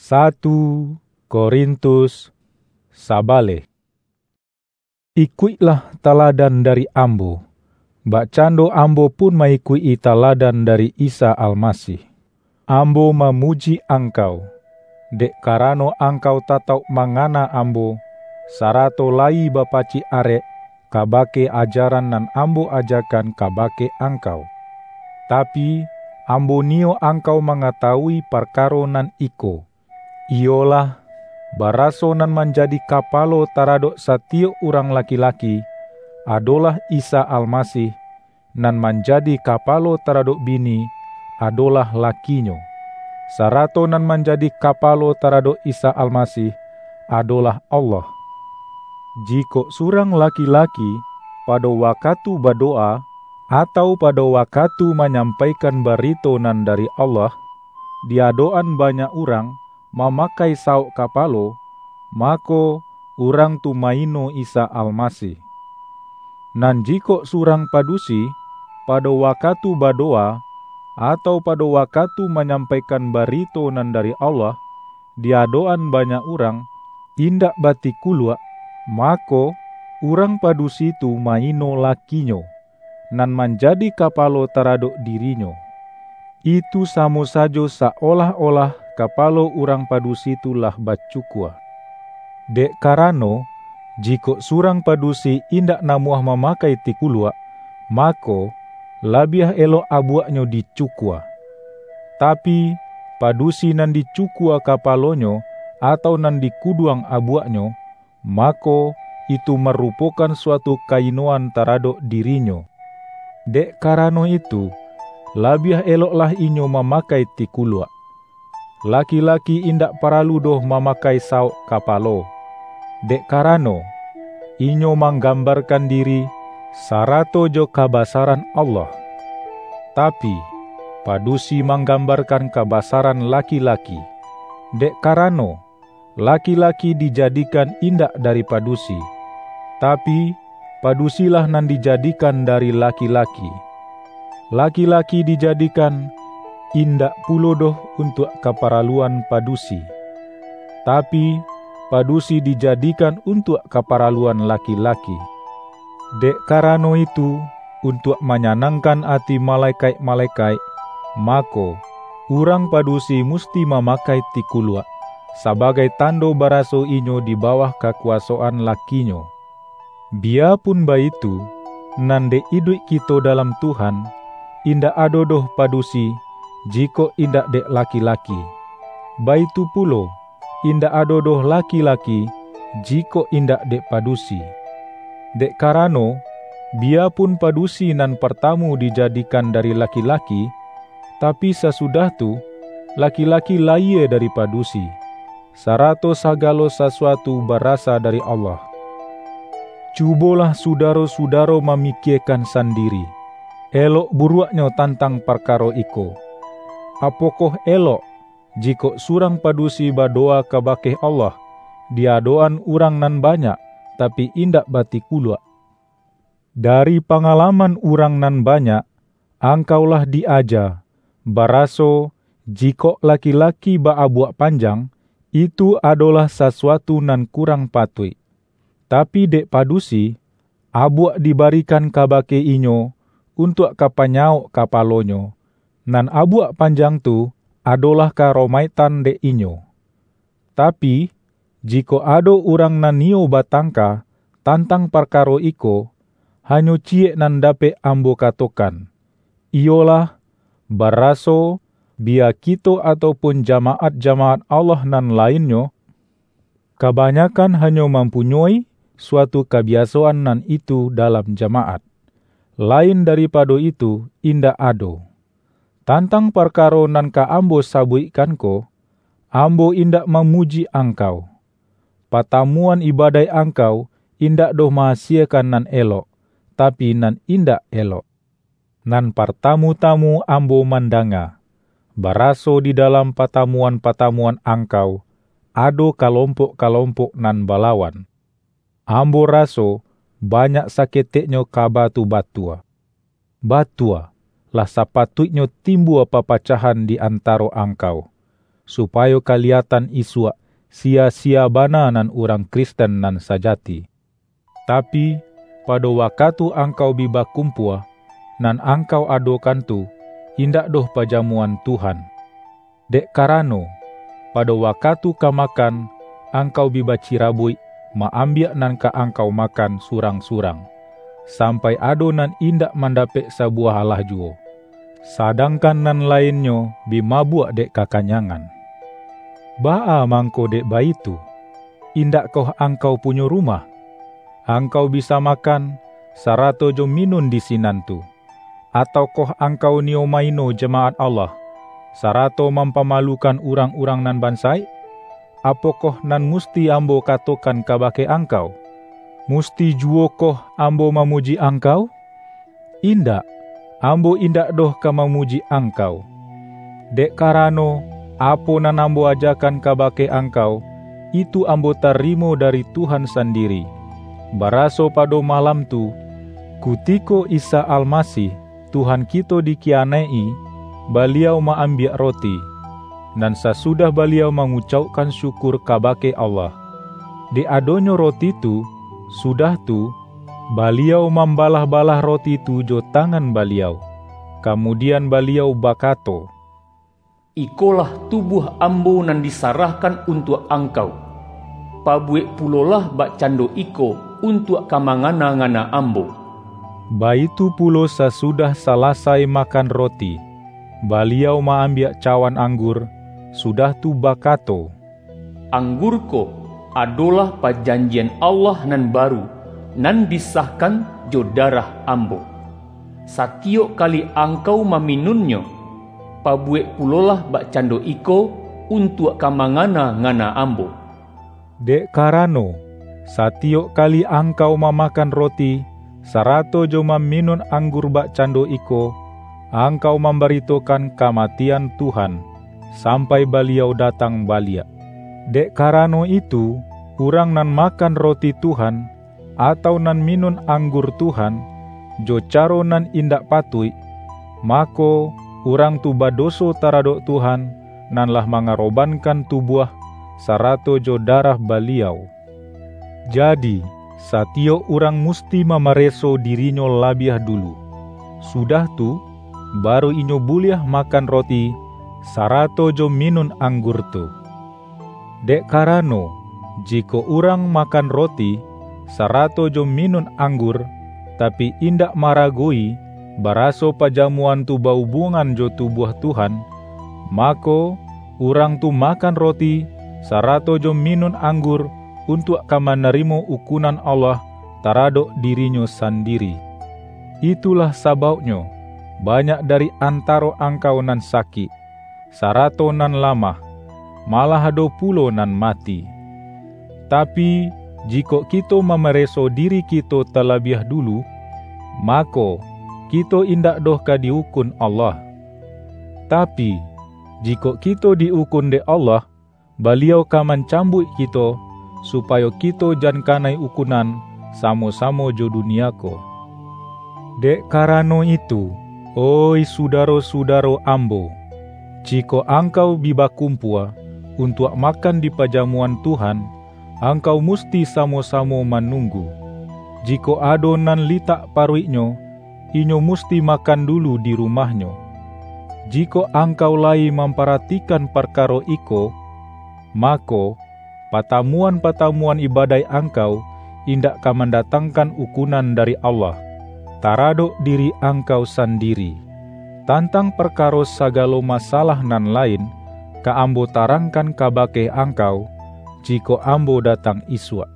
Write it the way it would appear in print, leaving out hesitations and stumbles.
1 Korintus sabale. Ikuitlah teladan dari ambo. Bakcando ambo pun maikui teladan dari Isa Almasih. Ambo memuji angkau, dek karano angkau tatau mangana ambo, sarato lai bapaci arek, kabake ajaran nan ambo ajakan kabake angkau. Tapi ambo nio angkau mengetahui perkaro nan iko, iolah baraso nan menjadi kapalo taradok satiap orang laki-laki adalah Isa Almasih, nan menjadi kapalo taradok bini adalah lakinyo. Sarato nan menjadi kapalo taradok Isa Almasih adalah Allah. Jika surang laki-laki pada waktu berdoa atau pada waktu menyampaikan berito nan dari Allah, diadoan banyak orang memakai sauk kapalo, maka orang tu maino Isa Almasih. Nan jika surang padusi pada waktu berdoa atau pada waktu menyampaikan berito nan dari Allah, diadoan banyak orang indak bati kulua, maka orang padusi tu maino lakinyo, nan menjadi kapalo taradok dirinyo. Itu samo sajo seolah-olah kapalo orang padusi itulah bacukua. Dek karano, jika surang padusi indak namuah memakai tikulua, maka labiah elok abuaknyo dicukua. Tapi padusi nan dicukua kapalonyo atau nan dikuduang abuaknyo, maka itu merupakan suatu kainoan taradok dirinyo. Dek karano itu, labiah eloklah inyo memakai tikulua. Laki-laki indak paralu doh memakai sauk kapalo. Dek karano, inyo menggambarkan diri sarato jo kabasaran Allah. Tapi, padusi menggambarkan kabasaran laki-laki. Dek karano, laki-laki dijadikan indak dari padusi. Tapi, padusilah nan dijadikan dari laki-laki. Laki-laki dijadikan indak pulo doh untuk kaparaluan padusi. Tapi padusi dijadikan untuk kaparaluan laki-laki. Dek karano itu, untuk menyenangkan hati malaikat-malaikat, maka urang padusi musti memakai tikulua sebagai tando baraso inyo di bawah kekuasaan lakinyo. Biarpun baitu, nande hidup kita dalam Tuhan, indak ado doh padusi jika indak dek laki-laki. Baitu pulo, indak ado doh laki-laki jika indak dek padusi. Dek karano, biarpun padusi nan pertamu dijadikan dari laki-laki, tapi sesudah tu, laki-laki laie dari padusi. Sarato sagalo sesuatu berasa dari Allah. Cubolah sudaro-sudaro memikirkan sendiri, elok buruaknyo tentang perkara iko. Apakah elok jika surang padusi berdoa kabake Allah, diadoan urang nan banyak, tapi indak bati kulua. Dari pengalaman urang nan banyak, angkaulah diaja, baraso jika laki-laki baabuak panjang, itu adalah sesuatu nan kurang patui. Tapi dek padusi, abuak dibarikan kabake inyo untuk kapanyauk kapalonyo, nan abuak panjang tu adalah karomaitan dek inyo. Tapi, jika ado orang nan nio batangka tantang perkaro iko, hanyo ciek nan dape ambo katokan. Iolah, baraso, biar kita ataupun jamaat-jamaat Allah nan lainnya, kebanyakan hanya mempunyai suatu kebiasaan nan itu dalam jamaat. Lain daripada itu, indak ado. Tantang perkara nan ka ambo sabuikan ko, ambo indak memuji angkau. Patamuan ibadah angkau indak doh mahasiakan nan elok, tapi nan indak elok. Nan pertamu-tamu ambo mandanga, baraso di dalam patamuan-patamuan angkau, ado kelompok-kelompok nan balawan. Ambo raso banyak saketeknyo kabatu-batua. Batua lah sepatutnya timbul pepecahan di antara angkau. supaya kaliatan isua sia-sia bana nan orang Kristen nan sajati. Tapi pada wakatu angkau biba kumpua, nan angkau adokan tu, indak doh pajamuan Tuhan. Dek karano, pada wakatu ka makan, angkau biba cirabui, maambiak nan ka angkau makan surang-surang, sampai ado nan indak mandapek sabuah halah juo. Sadangkan nan lainnya bimabuak dek kakanyangan. Baa mangko dek baitu, indak koh angkau punyo rumah? Angkau bisa makan, sarato jo minun di sinantu. Atau koh angkau nio maino jemaat Allah, sarato mampamalukan urang-urang nan bansai? Apokoh nan musti ambo katokan kabake angkau? Musti juo koh ambo mamuji angkau? Indak, ambo indak doh ka mamuji angkau. Dek karano, apo nan ambo ajakan kabake angkau, itu ambo tarimo dari Tuhan sendiri. Baraso pada malam tu, kutiko Isa Almasih, Tuhan kita dikianai, beliau maambiak roti, dan sesudah beliau mengucapkan syukur kabake Allah. Di adonyo roti tu, sudah tu, beliau membalah-balah roti tu jo tangan beliau. Kemudian beliau bakato, "Ikolah tubuh ambo nan disarahkan untuk angkau. Pabuek pulolah bak cando iko untuk kamangana-ngana ambo." Baitu pulo sesudah selesai makan roti, beliau maambiak cawan anggur, sudah tu bakato, "Anggurko adalah perjanjian Allah nan baru, nan disahkan jo darah ambo. Satiok kali angkau meminunnya, pabuek pulolah bak cando iko untuk kamangana-ngana ambo." Dek karano, satiok kali angkau memakan roti, sarato jo minun anggur bak cando iko, angkau memberitakan kematian Tuhan, sampai beliau datang balik. Dek karano itu, urang nan makan roti Tuhan, atau nan minun anggur Tuhan, jo caro nan indak patui, mako urang tu badoso taradok Tuhan, nan lah mangarobankan tubuh, sarato jo darah beliau. Jadi, satiok urang musti mamareso dirinyo labiah dulu. Sudah tu, baru inyo buliah makan roti, sarato jo minun anggur tu. Dek karano, jika urang makan roti, sarato jo minun anggur, tapi indak maragoi, baraso pajamuan tu bahubungan jo tubuh Tuhan, mako urang tu makan roti, sarato jo minun anggur, untuk kamanarimo ukunan Allah taradok dirinyo sendiri. Itulah sababnya banyak dari antaro angkau nan sakit, sarato nan lamah, malah ado pulo nan mati. Tapi jika kita memereso diri kita terlebih dulu, mako kita indak doh ka diukun Allah. Tapi jika kita diukun de Allah, beliau ka mencambuk kita, supaya kita jan kanai ukunan samo-samo jo duniako. Dek karano itu, oi sudaro-sudaro ambo, jika angkau biba kumpua untuk makan di pajamuan Tuhan, angkau musti samo-samo menunggu. Jika adonan litak paruiknyo, inyo musti makan dulu di rumahnya. Jika angkau lai memperhatikan perkara iko, mako patamuan-patamuan ibadai angkau indak ka mendatangkan ukunan dari Allah, taradok diri angkau sendiri. Tantang perkara sagalo masalah nan lain, ka ambo tarangkan kabake angkau, jika ambo datang iswa.